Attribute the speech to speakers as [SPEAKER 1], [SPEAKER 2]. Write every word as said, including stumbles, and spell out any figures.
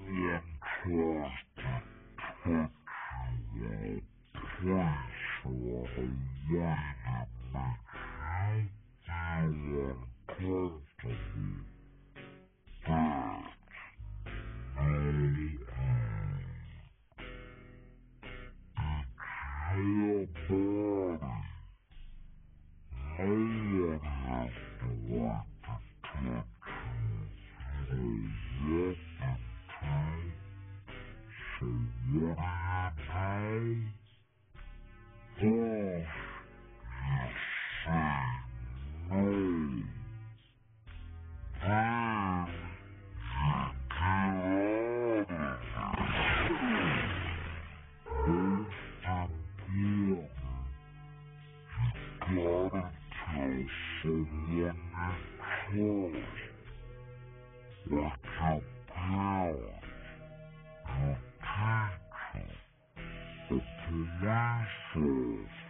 [SPEAKER 1] someone tries to touch you in a place or a way that makes you feel uncomfortable, that's no good. Your body. No one has the right to touch you. They want them to. So what do you do? First, you say no. Then, you get out of it. Most important, gotta tell someone you trust, like your parents, your teacher, a police officer.